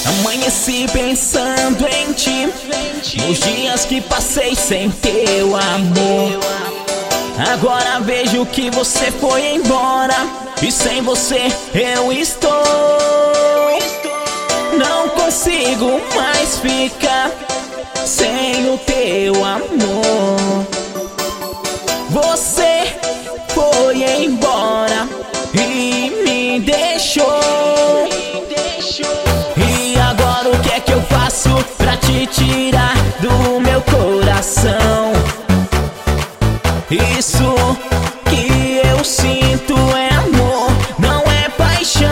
Amanheci pensando em ti, nos dias que passei sem teu amor. Agora vejo que você foi embora e sem você eu estou. Não consigo mais ficar sem o teu amor. Você foi embora e me deixou. E agora o que é que eu faço pra te tirar do meu coração? Isso que eu sinto é amor, não é paixão.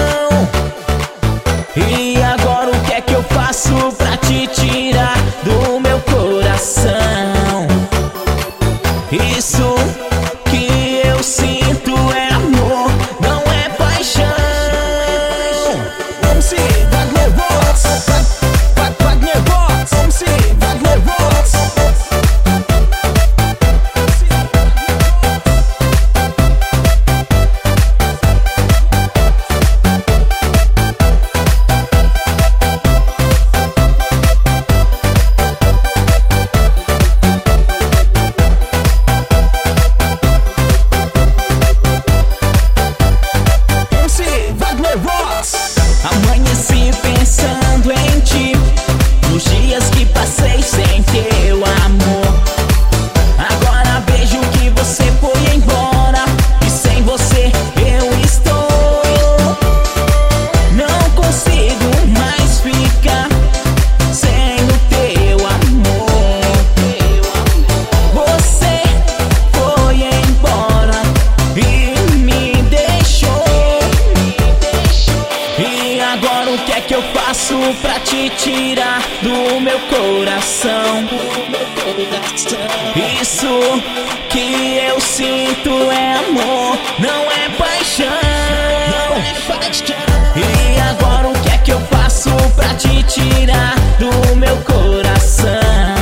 E agora o que é que eu faço pra te tirar do meu coração? Isso que eu sinto é amor, não é paixão. MC Wagner Vox, Wagner Vox, MC Wagner Vox. Amanheci pensando em ti, nos dias que passei sem teu amor. Agora vejo que você foi embora e sem você eu estou. Não consigo mais ficar sem o teu amor. Você foi embora e me deixou. E agora o que é que eu faço pra te tirar do meu coração? Isso que eu sinto é amor, não é paixão. E agora o que é que eu faço pra te tirar do meu coração?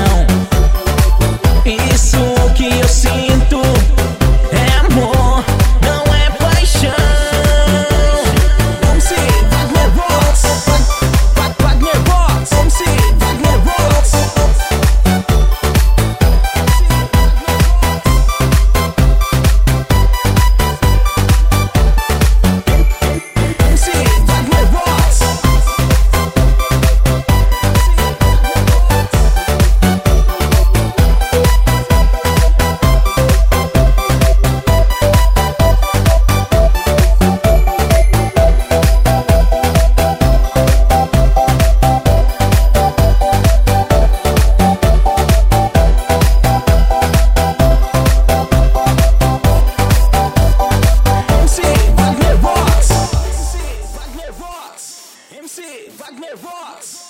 Isso que eu sinto é amor, não é paixão. MC Wagner Vox, Wagner Vox, MC Wagner Vox. MC Wagner Vox. MC Wagner Vox. MC Wagner Vox.